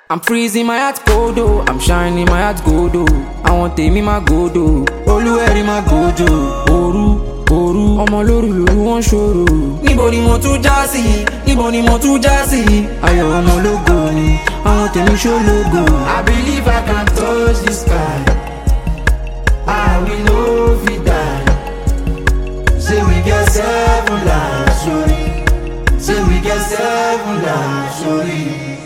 I'm freezing my heart cold oh, I'm shining my heart gold oh. I want tèmi my gold oh, Olúwẹ̀rí my gojo. Òru, ọmọ lóru wọ́n ṣòro. Níbo ni mo tún já sí? Níbo ni mo tún já sí? Ayọ̀ ọmọ ológo ni, àwọn tèmi ṣólógo. I believe I can touch the sky. I will no fit die. Say we get 7 lives, sorry. Say we get 7 lives, sorry.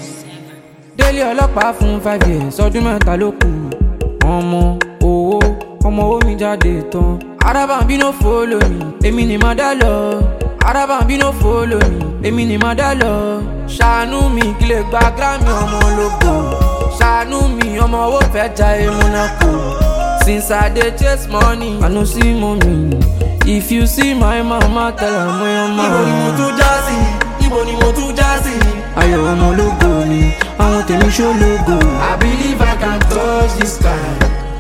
Délé ọlọ́pàá fún 5 years, ọdún mẹ́ta ló kù. Ọmọ owó mi jáde tán. Arabambi no follow me, èmi ni màá dá lọ. Arabambi no follow me, èmi ni màá dá lọ. Ṣàánú mi kí lè gba Grammy ọmọ ológo. Ṣàánú mi ọmọ owó fẹ́ jayé Monaco. Since I dey chase money, I no see mommy. If you see my mama, tell her my mama. Níbo ni mo tún já sí? Níbo ni mo tún já sí? Ayọ̀ ọmọ ológo ni, àwọn tèmi ṣólógo. I believe I can touch the sky.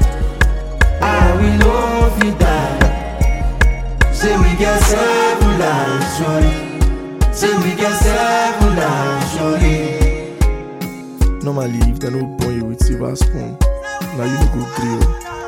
I will no fit die. Say we get 7 lives, sorry. Say we get 7 lives, sorry. Normally, if they no born you with silver spoon, now you no go grill.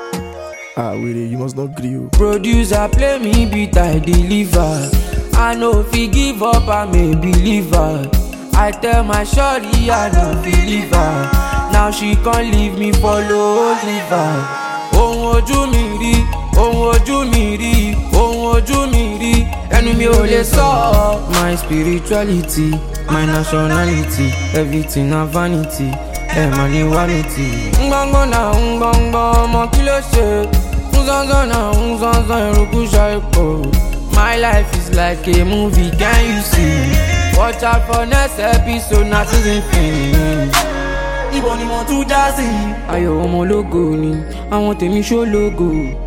Wait, you must not grill. Producer play me beat, I deliver. I know if he give up, I'm a believer. I tell my shorty I no believe her. Now she can't leave me, follow Oliver. Ohun ojú mi rí, ohun ojú mi rí, ohun ojú mi rí, ẹnu mi ò lè sọ. My spirituality, my nationality, everything na vanity, mà ní vanity. Ngbọ́ngbọ́n na ngbọ́ngbọ́n, ọmọ kí ló ṣe? Nzọ́nzọ́n na nzọ́nzọ́n, eruku ṣàìpọ̀. My life is like a movie, can you see? Watch out for next episode, na season finish. Níbo ni mo tún já sí? Ayọ̀ ọmọ ológo ni, àwọn tèmi ṣólógo.